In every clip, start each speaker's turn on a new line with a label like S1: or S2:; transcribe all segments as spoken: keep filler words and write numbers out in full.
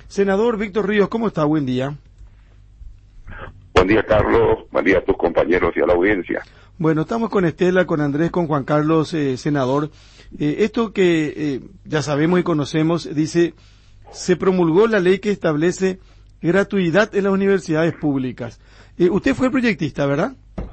S1: Senador Víctor Ríos, ¿cómo está? Buen día.
S2: Buen día, Carlos. Buen día a tus compañeros y a la audiencia.
S1: Bueno, estamos con Estela, con Andrés, con Juan Carlos, eh, senador. Eh, esto que eh, ya sabemos y conocemos, dice, se promulgó la ley que establece gratuidad en las universidades públicas. Eh, usted fue el proyectista, ¿verdad?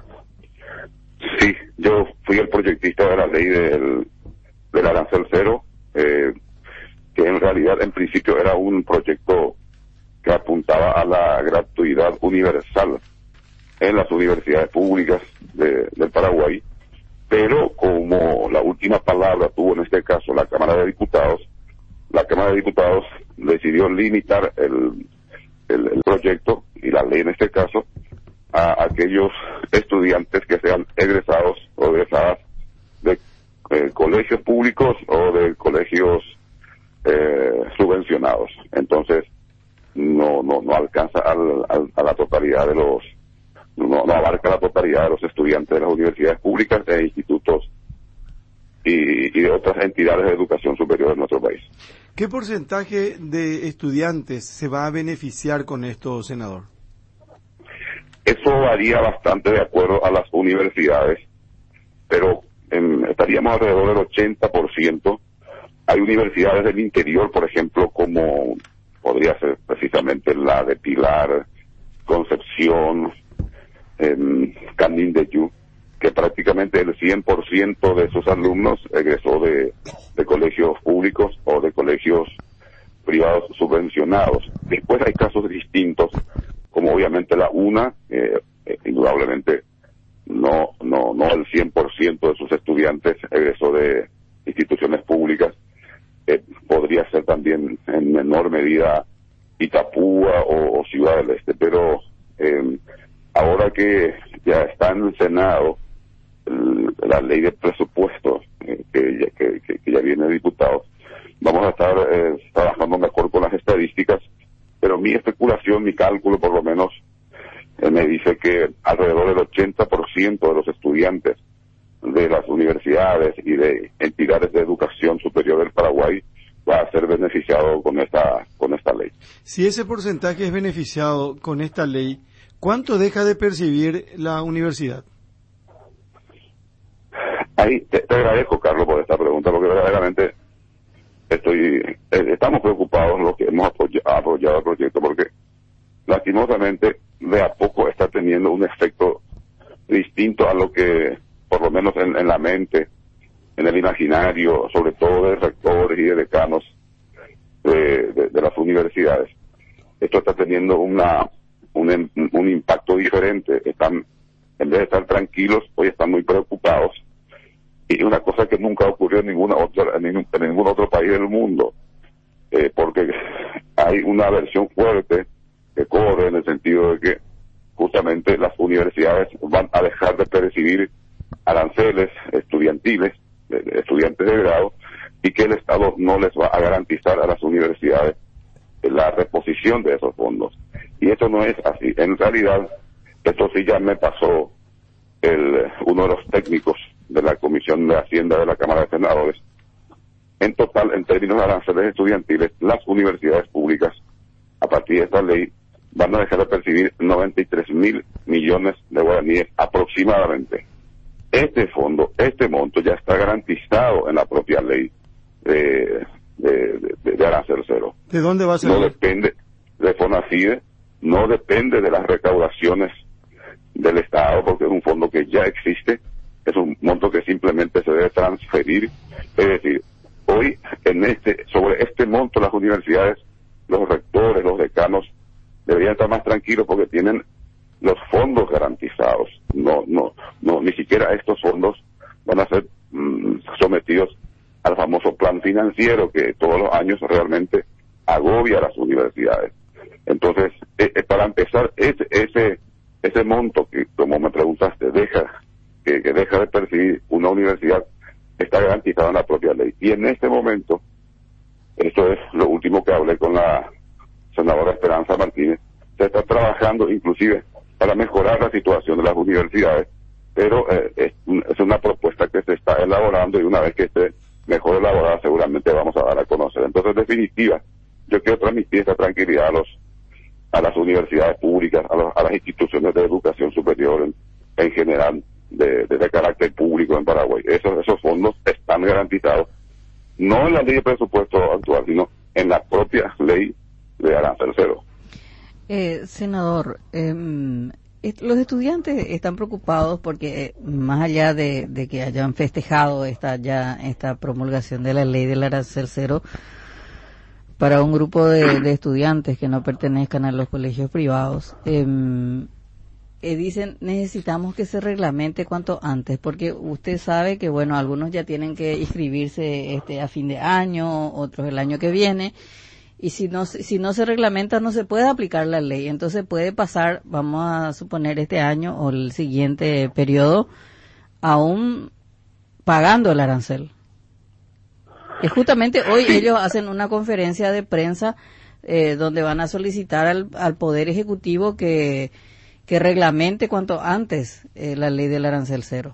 S2: Sí, yo fui el proyectista de la ley del, del arancel cero, eh, que en realidad en principio era un proyecto que apuntaba a la gratuidad universal en las universidades públicas de, del Paraguay, pero como la última palabra tuvo en este caso la Cámara de Diputados, la Cámara de Diputados decidió limitar el, el, el proyecto y la ley en este caso a aquellos estudiantes que sean egresados o egresadas de eh, colegios públicos o de colegios eh, subvencionados. Entonces no no no alcanza al, al, a la totalidad de los no, no abarca la totalidad de los estudiantes de las universidades públicas e institutos y, y de otras entidades de educación superior de nuestro país.
S1: ¿Qué porcentaje de estudiantes se va a beneficiar con esto, senador?
S2: Eso varía bastante de acuerdo a las universidades, pero en, estaríamos alrededor del ochenta por ciento. Hay universidades del interior, por ejemplo, como podría ser precisamente la de Pilar, Concepción, eh, Canindeyú, que prácticamente el cien por ciento de sus alumnos egresó de, de colegios públicos o de colegios privados subvencionados. Después hay casos distintos, como obviamente la UNA, eh, eh, indudablemente no no no el cien por ciento de sus estudiantes egresó de instituciones públicas. Eh, podría ser también en menor medida Itapúa o, o Ciudad del Este, pero eh, ahora que ya está en el Senado el, la ley de presupuestos eh, que, ya, que, que, que ya viene de diputados, vamos a estar eh, trabajando mejor con las estadísticas, pero mi especulación, mi cálculo por lo menos, eh, me dice que alrededor del ochenta por ciento de los estudiantes de las universidades y de entidades de educación superior del Paraguay va a ser beneficiado con esta con esta ley.
S1: Si ese porcentaje es beneficiado con esta ley, ¿cuánto deja de percibir la universidad?
S2: Ahí te, te agradezco, Carlos, por esta pregunta, porque verdaderamente estoy eh, estamos preocupados los que hemos apoyado, apoyado el proyecto, porque lastimosamente de a poco está teniendo un efecto distinto a lo que por lo menos en, en la mente, en el imaginario, sobre todo de rectores y de decanos de, de, de las universidades. Esto está teniendo una un, un impacto diferente. Están, en vez de estar tranquilos, hoy están muy preocupados. Y una cosa que nunca ocurrió en ninguna otra, en ningún, en ningún otro país del mundo, eh, porque hay una versión fuerte que corre en el sentido de que justamente las universidades van a dejar de percibir aranceles estudiantiles, de, de estudiantes de grado, y que el Estado no les va a garantizar a las universidades la reposición de esos fondos. Y eso no es así. En realidad, esto sí ya me pasó el uno de los técnicos de la Comisión de Hacienda de la Cámara de Senadores. En total, en términos de aranceles estudiantiles, las universidades públicas, a partir de esta ley, van a dejar de percibir noventa y tres mil millones de guaraníes aproximadamente. Este fondo, este monto ya está garantizado en la propia ley de, de, de, de arancel cero.
S1: ¿De dónde va a ser?
S2: No depende de FONACIDE, no depende de las recaudaciones del Estado, porque es un fondo que ya existe, es un monto que simplemente se debe transferir. Es decir, hoy en este, sobre este monto las universidades, los rectores, los decanos deberían estar más tranquilos porque tienen los fondos garantizados. No, no, no, ni siquiera estos fondos van a ser mmm, sometidos al famoso plan financiero que todos los años realmente agobia a las universidades. Entonces, eh, eh, para empezar, ese, ese, ese monto que, como me preguntaste, deja, que, que deja de percibir una universidad, está garantizado en la propia ley. Y en este momento, esto es lo último que hablé con la senadora Esperanza Martínez, se está trabajando inclusive para mejorar la situación de las universidades, pero eh, es, es una propuesta que se está elaborando y una vez que esté mejor elaborada seguramente vamos a dar a conocer. Entonces, en definitiva, yo quiero transmitir esta tranquilidad a los a las universidades públicas, a, los, a las instituciones de educación superior en, en general, de, de, de carácter público en Paraguay. Esos, esos fondos están garantizados, no en la ley de presupuesto actual, sino en la propia ley de arancel cero.
S3: Eh, senador, eh, los estudiantes están preocupados porque eh, más allá de, de que hayan festejado esta ya esta promulgación de la ley del arancel cero, para un grupo de, de estudiantes que no pertenezcan a los colegios privados, eh, eh, dicen necesitamos que se reglamente cuanto antes, porque usted sabe que bueno, algunos ya tienen que inscribirse este a fin de año, otros el año que viene, y si no si no se reglamenta no se puede aplicar la ley, entonces puede pasar, vamos a suponer este año o el siguiente periodo, aún pagando el arancel. Que justamente hoy ellos hacen una conferencia de prensa eh, donde van a solicitar al, al Poder Ejecutivo que, que reglamente cuanto antes eh, la ley del arancel cero.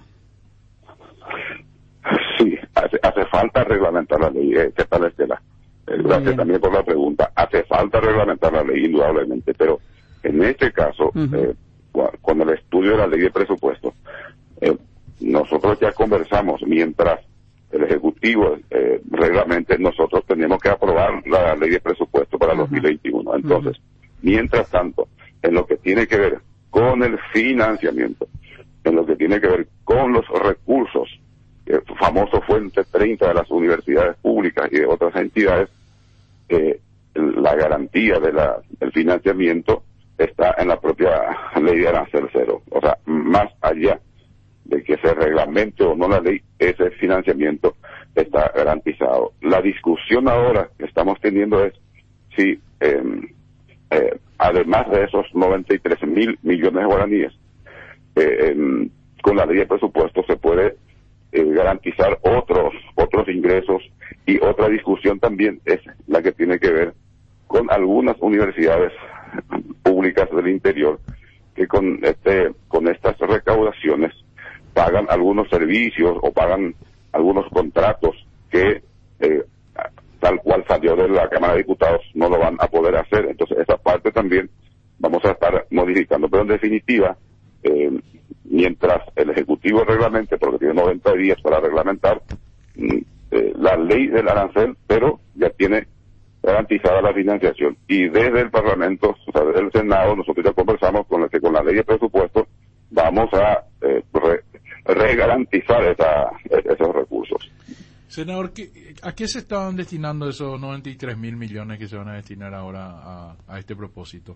S2: Sí, hace, hace falta reglamentar la ley. Eh, ¿Qué tal, Estela? Eh, gracias también por la pregunta. Hace falta reglamentar la ley, indudablemente, pero en este caso, uh-huh. eh, con el estudio de la ley de presupuesto, eh, nosotros ya conversamos mientras el Ejecutivo eh, reglamente, nosotros tenemos que aprobar la ley de presupuesto para uh-huh. dos mil veintiuno. Entonces, uh-huh. mientras tanto, en lo que tiene que ver con el financiamiento, en lo que tiene que ver con los recursos, el famoso Fuente treinta de las universidades públicas y de otras entidades, eh, la garantía de la, del financiamiento está en la propia ley de arancel cero. O sea, más allá de que se reglamente o no la ley, ese financiamiento está garantizado. La discusión ahora que estamos teniendo es si, eh, eh, además de esos noventa y tres mil millones de guaraníes, eh, eh, con la ley de presupuesto se puede eh, garantizar otros otros ingresos, y otra discusión también es la que tiene que ver con algunas universidades públicas del interior que con este con estas recaudaciones pagan algunos servicios o pagan algunos contratos que eh, tal cual salió de la Cámara de Diputados no lo van a poder hacer. Entonces esa parte también vamos a estar modificando, pero en definitiva eh, mientras el Ejecutivo reglamente, porque tiene noventa días para reglamentar eh, la ley del arancel, pero ya tiene garantizada la financiación, y desde el Parlamento, o sea, desde el Senado, nosotros ya conversamos con, el, con la ley de presupuesto, vamos a eh, re, regarantizar esa, esos recursos.
S4: Senador, ¿a qué se estaban destinando esos noventa y tres mil millones que se van a destinar ahora a, a este propósito?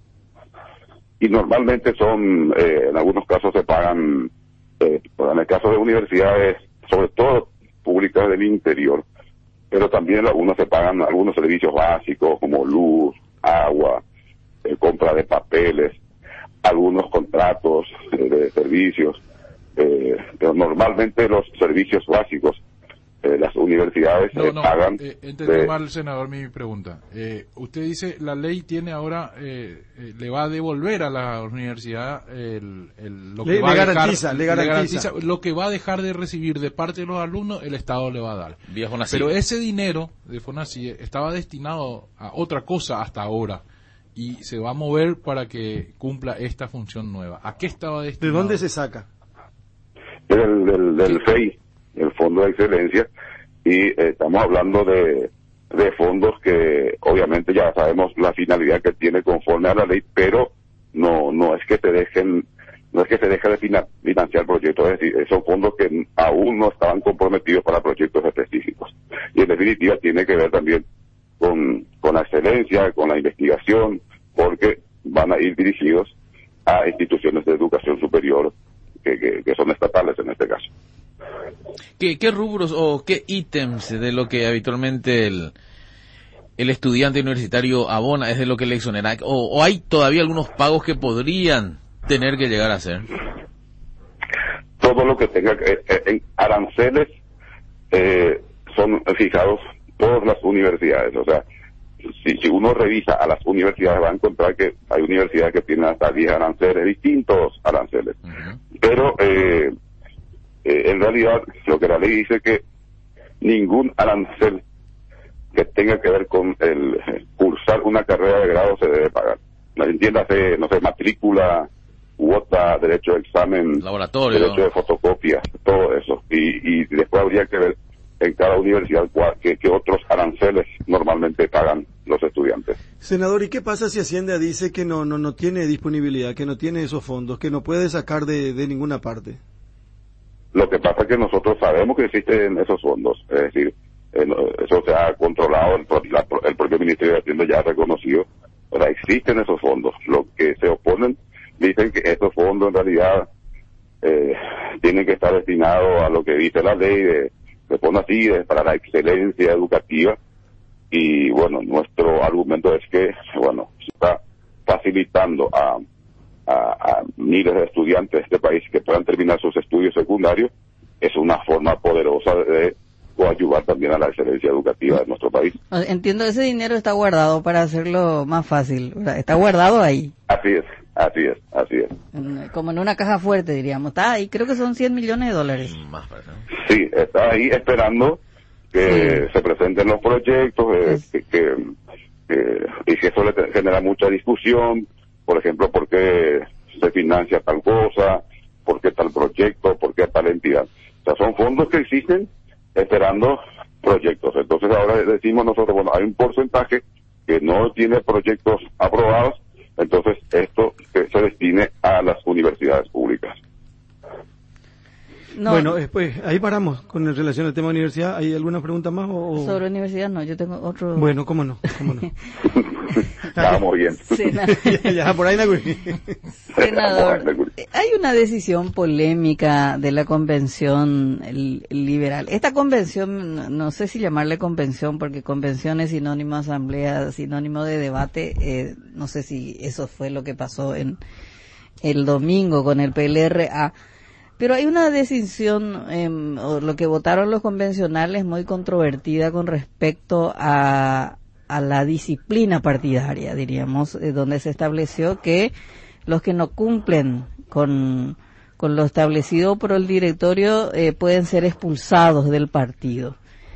S2: Y normalmente son, eh, en algunos casos se pagan, eh, en el caso de universidades, sobre todo públicas del interior, pero también algunos se pagan algunos servicios básicos como luz, agua, eh, compra de papeles, algunos contratos eh, de servicios, eh, pero normalmente los servicios básicos eh, las universidades
S4: no,
S2: eh,
S4: no,
S2: pagan.
S4: Eh, entendí
S2: de...
S4: mal, senador, mi pregunta. Eh, usted dice la ley tiene ahora eh, eh, le va a devolver a la universidad el, el lo que
S1: le,
S4: va
S1: le
S4: a
S1: garantiza,
S4: dejar,
S1: le garantiza.
S4: le garantiza lo que va a dejar de recibir de parte de los alumnos, el Estado le va a dar.
S5: Vía Fonacid.
S4: Pero ese dinero de Fonacid estaba destinado a otra cosa hasta ahora y se va a mover para que cumpla esta función nueva. ¿A qué estaba destinado?
S1: ¿De dónde se saca?
S2: Del, del, del F E I, el Fondo de Excelencia, y eh, estamos hablando de, de fondos que obviamente ya sabemos la finalidad que tiene conforme a la ley, pero no no es que te dejen, no es que se deje de financiar proyectos, es decir, son fondos que aún no estaban comprometidos para proyectos específicos. Y en definitiva tiene que ver también con, con la excelencia, con la investigación, porque van a ir dirigidos a instituciones de educación superior que, que, que son estatales en este caso.
S5: ¿Qué, qué rubros o qué ítems de lo que habitualmente el, el estudiante universitario abona es de lo que le exonera? ¿O, o hay todavía algunos pagos que podrían tener que llegar a hacer?
S2: Todo lo que tenga eh, eh, en aranceles eh, son fijados por las universidades. O sea, si, si uno revisa a las universidades va a encontrar que hay universidades que tienen hasta diez aranceles, distintos aranceles. Uh-huh. Pero eh, eh, en realidad lo que la ley dice que ningún arancel que tenga que ver con el cursar una carrera de grado se debe pagar. No entiéndase, no sé, matrícula, cuota, derecho de examen,
S5: laboratorio,
S2: derecho de fotocopia, todo eso. Y, y después habría que ver en cada universidad que, que otros aranceles normalmente pagan los estudiantes.
S1: Senador, ¿y qué pasa si Hacienda dice que no no no tiene disponibilidad, que no tiene esos fondos, que no puede sacar de, de ninguna parte?
S2: Lo que pasa es que nosotros sabemos que existen esos fondos, es decir, eh, eso se ha controlado, el, la, el propio Ministerio de Hacienda ya ha reconocido, o sea, existen esos fondos. Lo que se oponen dicen que estos fondos en realidad eh, tienen que estar destinados a lo que dice la ley, de, se pone así, de, para la excelencia educativa. Y bueno, nuestro argumento es que, bueno, se está facilitando a, a, a miles de estudiantes de este país que puedan terminar sus estudios secundarios. Es una forma poderosa de ayudar también a la excelencia educativa de nuestro país.
S3: Entiendo, ese dinero está guardado para hacerlo más fácil, ¿verdad? Está guardado ahí.
S2: Así es, así es, así es.
S3: Como en una caja fuerte, diríamos. Está ahí, creo que son cien millones de dólares.
S5: Más para eso.
S2: Sí, está ahí esperando que sí se presenten los proyectos, eh, sí. que, que, que, y que eso le genera mucha discusión, por ejemplo, por qué se financia tal cosa, por qué tal proyecto, por qué tal entidad. O sea, son fondos que existen esperando proyectos. Entonces ahora decimos nosotros, bueno, hay un porcentaje que no tiene proyectos aprobados, entonces esto que se destine a las universidades públicas.
S1: No. Bueno, después, ahí paramos con relación al tema de universidad. ¿Hay alguna pregunta más? O...
S3: Sobre universidad no, yo tengo otro...
S1: Bueno, cómo no, cómo no.
S2: Estábamos bien.
S1: ya, ya, por ahí la...
S3: Senador, hay una decisión polémica de la convención liberal. Esta convención, no sé si llamarle convención, porque convención es sinónimo de asamblea, sinónimo de debate. Eh, no sé si eso fue lo que pasó en el domingo con el P L R A. Pero hay una decisión, eh, o lo que votaron los convencionales, muy controvertida con respecto a, a la disciplina partidaria, diríamos, eh, donde se estableció que los que no cumplen con, con lo establecido por el directorio eh, pueden ser expulsados del partido.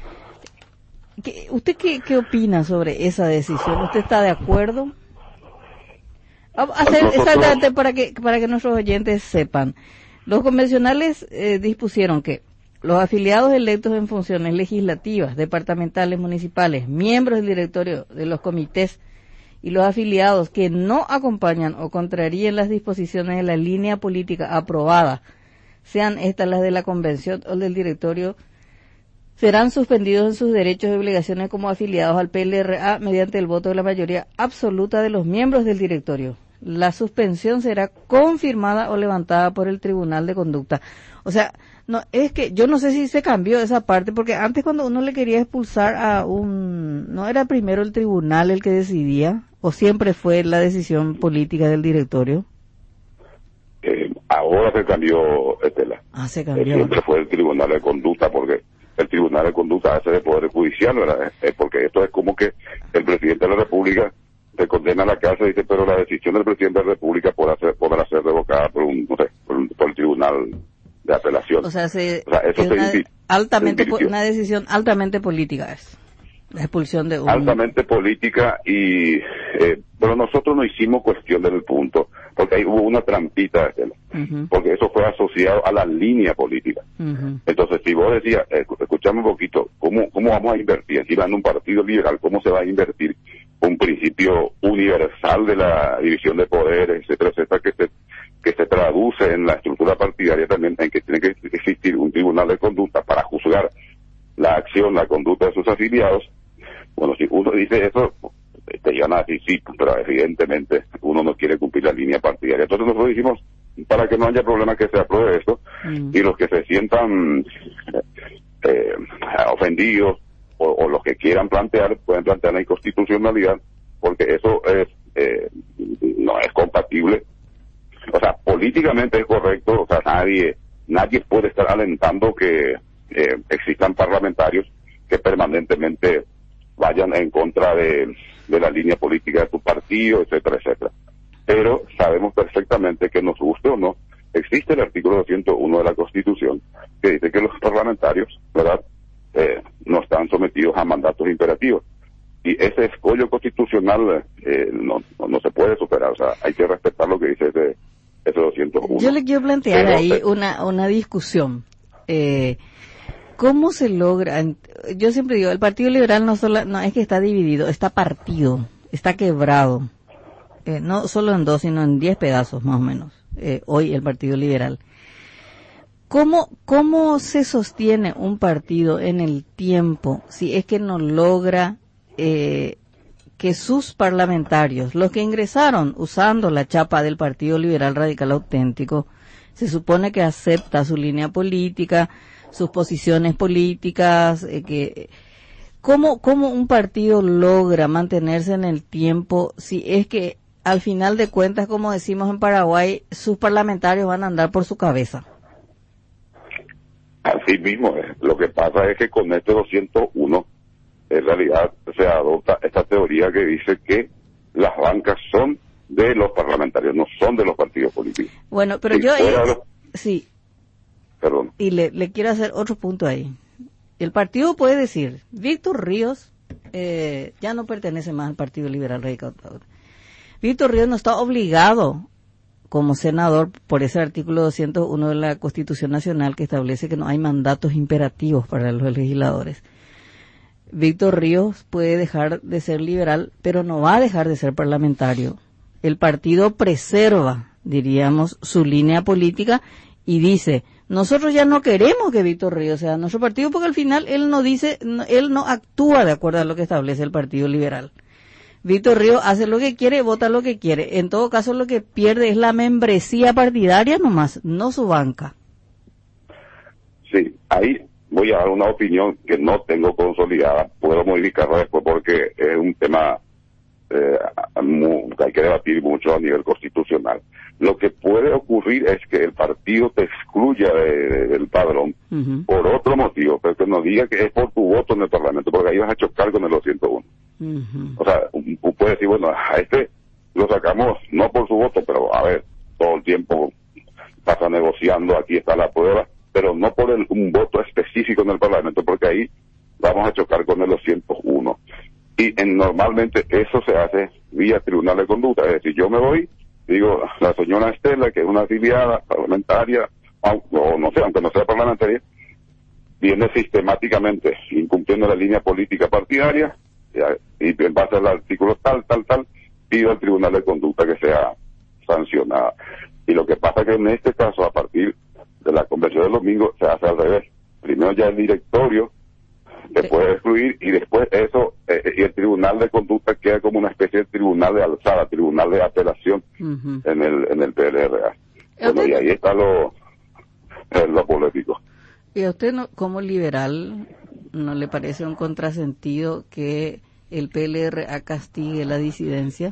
S3: ¿Qué, ¿Usted qué, qué opina sobre esa decisión? ¿Usted está de acuerdo? Vamos a hacer exactamente para que, para que nuestros oyentes sepan. Los convencionales eh, dispusieron que los afiliados electos en funciones legislativas, departamentales, municipales, miembros del directorio de los comités y los afiliados que no acompañan o contraríen las disposiciones de la línea política aprobada, sean estas las de la convención o del directorio, serán suspendidos en sus derechos y obligaciones como afiliados al P L R A mediante el voto de la mayoría absoluta de los miembros del directorio. La suspensión será confirmada o levantada por el Tribunal de Conducta. O sea, no es que yo no sé si se cambió esa parte, porque antes cuando uno le quería expulsar a un... ¿No era primero el tribunal el que decidía? ¿O siempre fue la decisión política del directorio?
S2: Eh, ahora se cambió, Estela.
S3: Ah, se cambió.
S2: Eh, siempre fue el Tribunal de Conducta, porque el Tribunal de Conducta hace de Poder Judicial, ¿verdad? Eh, porque esto es como que el presidente de la República se condena a la cárcel y dice, pero la decisión del presidente de la República podrá ser, podrá ser revocada por un, no sé, por, un, por el Tribunal de Apelación.
S3: O sea, se,
S2: o sea eso
S3: es
S2: se
S3: una,
S2: invi-
S3: altamente
S2: se
S3: una decisión altamente política es la expulsión de un...
S2: Altamente política y, eh, pero nosotros no hicimos cuestión del punto, porque ahí hubo una trampita, uh-huh. porque eso fue asociado a la línea política. Uh-huh. Entonces, si vos decías, eh, escuchame un poquito, ¿cómo, cómo vamos a invertir? Encima en un partido liberal, ¿cómo se va a invertir un principio universal de la división de poderes, etcétera, etcétera, que se, que se traduce en la estructura partidaria también, en que tiene que existir un tribunal de conducta para juzgar la acción, la conducta de sus afiliados? Bueno, si uno dice eso, te llevan a decir sí, pero evidentemente uno no quiere cumplir la línea partidaria. Entonces nosotros dijimos, para que no haya problema que se apruebe esto, mm. y los que se sientan eh, ofendidos, o, o los que quieran plantear, pueden plantear la inconstitucionalidad, porque eso es eh, no es compatible. O sea, políticamente es correcto, o sea, nadie nadie puede estar alentando que eh, existan parlamentarios que permanentemente vayan en contra de, de la línea política de su partido, etcétera, etcétera. Pero sabemos perfectamente que nos guste o no, existe el artículo doscientos uno de la Constitución que dice que los parlamentarios, ¿verdad?, eh, no están sometidos a mandatos imperativos. Y ese escollo constitucional eh, no, no, no se puede superar, o sea, hay que respetar lo que dice ese, ese doscientos uno.
S3: Yo le quiero plantear
S2: Pero,
S3: ahí
S2: eh,
S3: una, una discusión. Eh, ¿Cómo se logra? Yo siempre digo, el Partido Liberal no solo, no es que está dividido, está partido, está quebrado. Eh, no solo en dos, sino en diez pedazos más o menos. Eh, hoy el Partido Liberal. ¿Cómo, ¿Cómo se sostiene un partido en el tiempo si es que no logra eh, que sus parlamentarios, los que ingresaron usando la chapa del Partido Liberal Radical Auténtico, se supone que acepta su línea política, sus posiciones políticas, eh, que ¿cómo, cómo un partido logra mantenerse en el tiempo si es que al final de cuentas, como decimos en Paraguay, sus parlamentarios van a andar por su cabeza?
S2: Así mismo, eh, lo que pasa es que con este doscientos uno, en realidad se adopta esta teoría que dice que las bancas son de los parlamentarios, no son de los partidos políticos.
S3: Bueno, pero
S2: Si
S3: yo...
S2: fuera
S3: Eh,
S2: los-
S3: sí,
S2: Perdón.
S3: y le, le quiero hacer otro punto ahí. El partido puede decir, Víctor Ríos eh, ya no pertenece más al Partido Liberal Radical. Víctor Ríos no está obligado como senador por ese artículo doscientos uno de la Constitución Nacional que establece que no hay mandatos imperativos para los legisladores. Víctor Ríos puede dejar de ser liberal, pero no va a dejar de ser parlamentario. El partido preserva, diríamos, su línea política y dice, nosotros ya no queremos que Víctor Ríos sea nuestro partido porque al final él no dice, no, él no actúa de acuerdo a lo que establece el Partido Liberal. Víctor Ríos hace lo que quiere, vota lo que quiere. En todo caso, lo que pierde es la membresía partidaria nomás, no su banca.
S2: Sí, ahí voy a dar una opinión que no tengo consolidada, puedo modificarla después porque es un tema eh, mu- que hay que debatir mucho a nivel constitucional. Lo que puede ocurrir es que el partido te excluya de- de- del padrón
S3: Uh-huh.
S2: por otro motivo, pero que no diga que es por tu voto en el Parlamento, porque ahí vas a chocar con el doscientos uno.
S3: Uh-huh.
S2: O sea, tú puedes decir, bueno, a este lo sacamos no por su voto, pero a ver, todo el tiempo pasa negociando, aquí está la prueba, pero no por el, un voto específico en el Parlamento, porque ahí vamos a chocar con el doscientos uno. Y en, normalmente eso se hace vía tribunal de conducta, es decir, yo me voy, digo, la señora Estela, que es una afiliada parlamentaria, aunque, o no sé, aunque no sea parlamentaria, viene sistemáticamente incumpliendo la línea política partidaria, y en base al artículo tal, tal, tal, pido al tribunal de conducta que sea sancionada. Y lo que pasa que en este caso, a partir de la convención del domingo, se hace al revés. Primero ya el directorio se
S3: Sí.
S2: puede excluir y después eso, eh, y el tribunal de conducta queda como una especie de tribunal de alzada, tribunal de apelación
S3: Uh-huh.
S2: en el en el P L R A.
S3: ¿A
S2: Bueno,
S3: usted-
S2: y ahí está lo, eh, lo polémico.
S3: ¿Y a usted no, como liberal no le parece un contrasentido que el P L R A castigue la disidencia?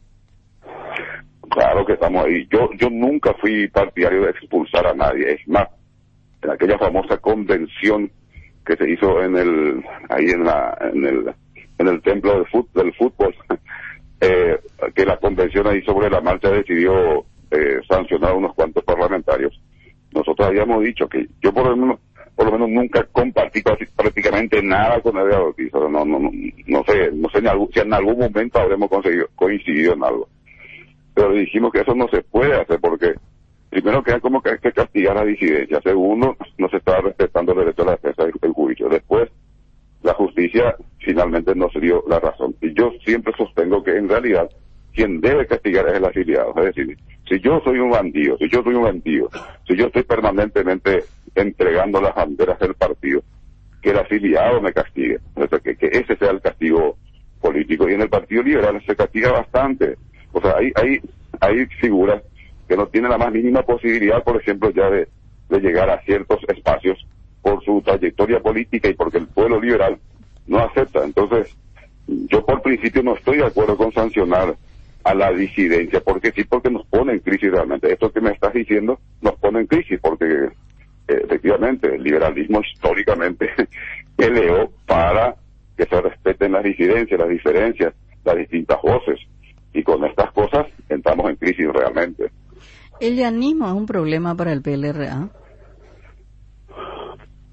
S2: Claro que estamos ahí. Yo yo nunca fui partidario de expulsar a nadie. Es más, en aquella famosa convención que se hizo en el ahí en la en el en el templo del fútbol, del fútbol eh, que la convención ahí sobre la marcha decidió eh, sancionar a unos cuantos parlamentarios. Nosotros habíamos dicho que yo por lo menos por lo menos nunca compartí casi prácticamente nada con el Ortiz. No, no, no, no sé, no sé en algún, si en algún momento habremos conseguido, coincidido en algo. Pero dijimos que eso no se puede hacer porque primero queda como que hay que castigar la disidencia. Segundo, no se estaba respetando el derecho a la defensa del juicio. Después, la justicia finalmente no se dio la razón. Y yo siempre sostengo que en realidad quien debe castigar es el afiliado. Es decir, si yo soy un bandido, si yo soy un bandido, si yo estoy permanentemente entregando las banderas del partido, que el afiliado me castigue. O sea, que, que ese sea el castigo político. Y en el Partido Liberal se castiga bastante. O sea, hay, hay, hay figuras que no tienen la más mínima posibilidad, por ejemplo, ya de, de llegar a ciertos espacios por su trayectoria política y porque el pueblo liberal no acepta. Entonces, yo por principio no estoy de acuerdo con sancionar a la disidencia, porque sí, porque nos pone en crisis realmente. Esto que me estás diciendo nos pone en crisis, porque eh, efectivamente el liberalismo históricamente peleó para que se respeten las disidencias, las diferencias, las distintas voces, y con estas cosas entramos en crisis realmente.
S3: ¿El llanismo es un problema para el P L R A?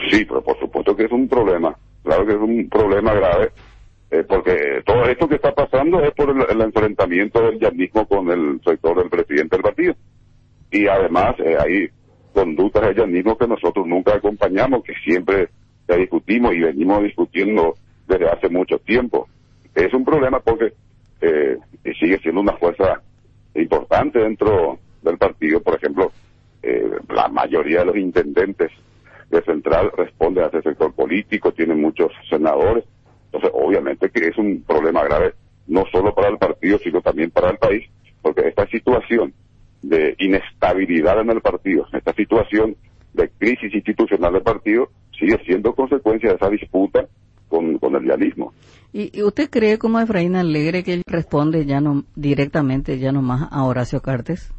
S2: Sí, pero por supuesto que es un problema, claro que es un problema grave, eh, porque todo esto que está pasando es por el, el enfrentamiento del llanismo con el sector del presidente del partido. Y además eh, hay conductas del llanismo que nosotros nunca acompañamos, que siempre ya discutimos y venimos discutiendo desde hace mucho tiempo. Es un problema porque eh, sigue siendo una fuerza importante dentro del partido. Por ejemplo, eh, la mayoría de los intendentes de Central responden a ese sector político, tienen muchos senadores. Entonces, obviamente que es un problema grave, no solo para el partido, sino también para el país, porque esta situación de inestabilidad en el partido, esta situación de crisis institucional del partido, sigue siendo consecuencia de esa disputa con, con el llanismo.
S3: ¿Y, ¿Y usted cree, como Efraín Alegre, que él responde ya no directamente, ya no más a Horacio Cartes?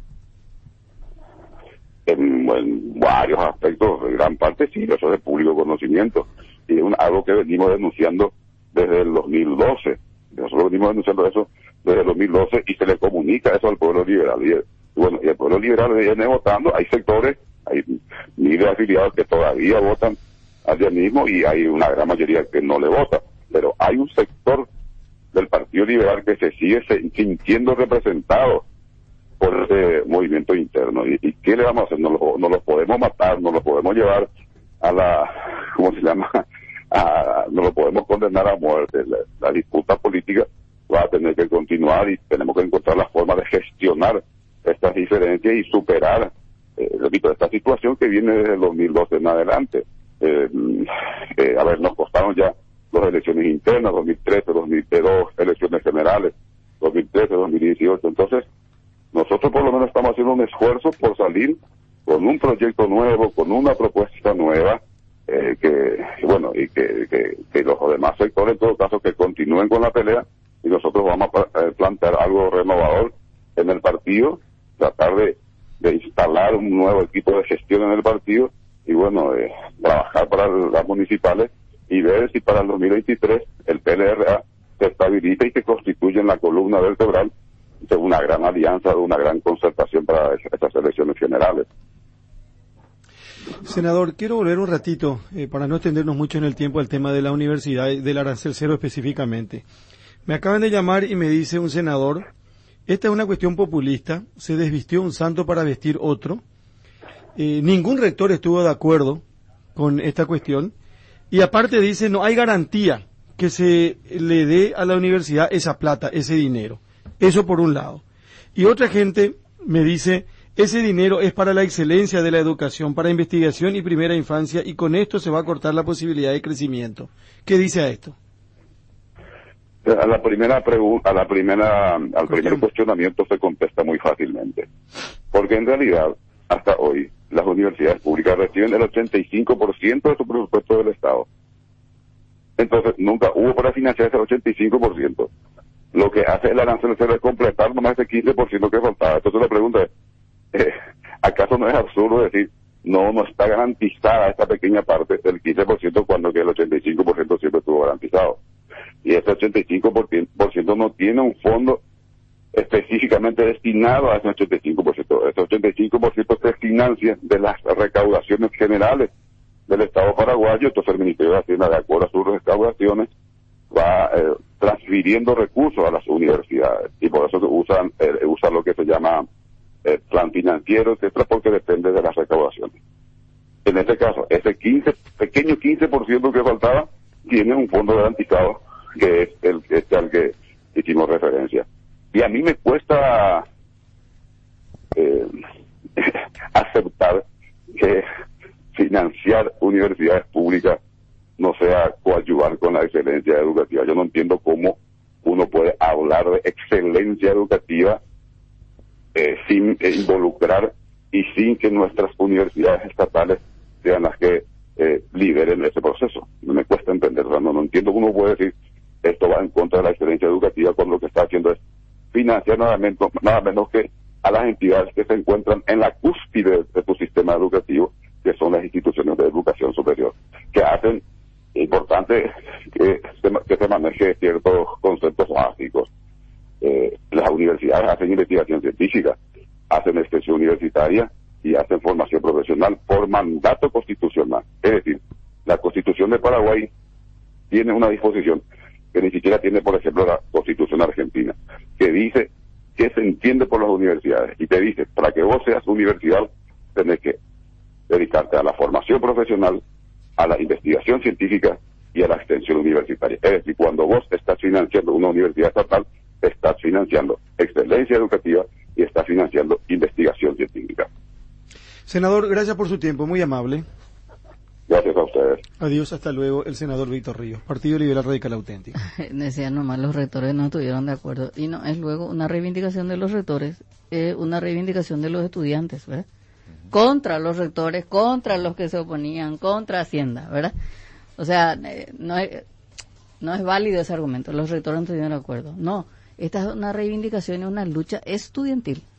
S2: En, en varios aspectos, en gran parte sí, eso es de público conocimiento. Y es un, algo que venimos denunciando desde el dos mil doce. Nosotros venimos denunciando eso desde el dos mil doce y se le comunica eso al pueblo liberal. Y, bueno, y el pueblo liberal viene votando. Hay sectores, hay miles de afiliados que todavía votan al llanismo y hay una gran mayoría que no le vota. Pero hay un sector del Partido Liberal que se sigue sintiendo representado por ese movimiento interno. ¿Y, y qué le vamos a hacer? No lo, no lo podemos matar, no lo podemos llevar a la, ¿cómo se llama? A, no lo podemos condenar a muerte. La, la disputa política va a tener que continuar y tenemos que encontrar la forma de gestionar estas diferencias y superar, eh, repito, esta situación que viene desde el dos mil doce en adelante. Eh, eh, a ver, nos costaron ya dos elecciones internas, dos mil trece, dos mil dos elecciones generales, dos mil trece, dos mil dieciocho. Entonces, nosotros por lo menos estamos haciendo un esfuerzo por salir con un proyecto nuevo, con una propuesta nueva, eh, que, bueno, y que, que, que los demás sectores, en todo caso, que continúen con la pelea, y nosotros vamos a eh, plantear algo renovador en el partido, tratar de, de instalar un nuevo equipo de gestión en el partido, y bueno, eh, trabajar para las municipales, y ver si para el dos mil veintitrés el P L R A se estabiliza y se constituye en la columna vertebral de una gran alianza, de una gran concertación para estas elecciones generales.
S1: Senador, quiero volver un ratito, eh, para no extendernos mucho en el tiempo, al tema de la universidad, del arancel cero específicamente. Me acaban de llamar y me dice un senador, esta es una cuestión populista, se desvistió un santo para vestir otro, eh, ningún rector estuvo de acuerdo con esta cuestión, y aparte dice, no hay garantía que se le dé a la universidad esa plata, ese dinero. Eso por un lado. Y otra gente me dice, ese dinero es para la excelencia de la educación, para investigación y primera infancia, y con esto se va a cortar la posibilidad de crecimiento. ¿Qué dice a esto?
S2: A la primera pregunta, a la primera, al primer cuestionamiento se contesta muy fácilmente. Porque en realidad, hasta hoy, las universidades públicas reciben el ochenta y cinco por ciento de su presupuesto del Estado. Entonces, nunca hubo para financiar ese ochenta y cinco por ciento. Lo que hace el arancel cero es completar nomás ese quince por ciento que faltaba. Entonces la pregunta es, eh, ¿acaso no es absurdo decir, no, no está garantizada esta pequeña parte del quince por ciento cuando que el ochenta y cinco por ciento siempre estuvo garantizado? Y ese ochenta y cinco por ciento no tiene un fondo específicamente destinado a ese ochenta y cinco por ciento. Ese ochenta y cinco por ciento se financia de las recaudaciones generales del Estado paraguayo. Entonces el Ministerio de Hacienda, de acuerdo a sus recaudaciones, va eh, transfiriendo recursos a las universidades, y por eso usan eh, usa lo que se llama eh, plan financiero, etcétera, porque depende de las recaudaciones. En este caso, ese quince, pequeño quince por ciento que faltaba tiene un fondo garantizado, que es el este al que hicimos referencia. Y a mí me cuesta eh, aceptar que financiar universidades públicas no sea coadyuvar con la excelencia educativa. Yo no entiendo cómo uno puede hablar de excelencia educativa eh, sin eh, involucrar y sin que nuestras universidades estatales sean las que eh, lideren ese proceso. No me cuesta entender, o sea, no, no entiendo cómo uno puede decir esto va en contra de la excelencia educativa cuando lo que está haciendo es financiar nada menos, nada menos que a las entidades que se encuentran en la cúspide de tu sistema educativo, que son las instituciones de educación superior, que hacen importante que se, que se maneje ciertos conceptos básicos. Eh, las universidades hacen investigación científica, hacen extensión universitaria y hacen formación profesional por mandato constitucional. Es decir, La Constitución de Paraguay tiene una disposición que ni siquiera tiene, por ejemplo, la Constitución argentina, que dice que se entiende por las universidades, y te dice, para que vos seas universidad, tenés que dedicarte a la formación profesional, a la investigación científica y a la extensión universitaria. Es decir, cuando vos estás financiando una universidad estatal, estás financiando excelencia educativa y estás financiando investigación científica.
S1: Senador, gracias por su tiempo, muy amable.
S2: Gracias a ustedes.
S1: Adiós, hasta luego, el senador Víctor Ríos, Partido Liberal Radical Auténtico.
S3: Decían nomás, los rectores no estuvieron de acuerdo. Y no, es luego una reivindicación de los rectores, eh, una reivindicación de los estudiantes, ¿verdad? Uh-huh. Contra los rectores, contra los que se oponían, contra Hacienda, ¿verdad? O sea, eh, no, es, no es válido ese argumento, los rectores no estuvieron de acuerdo. No, esta es una reivindicación y una lucha estudiantil.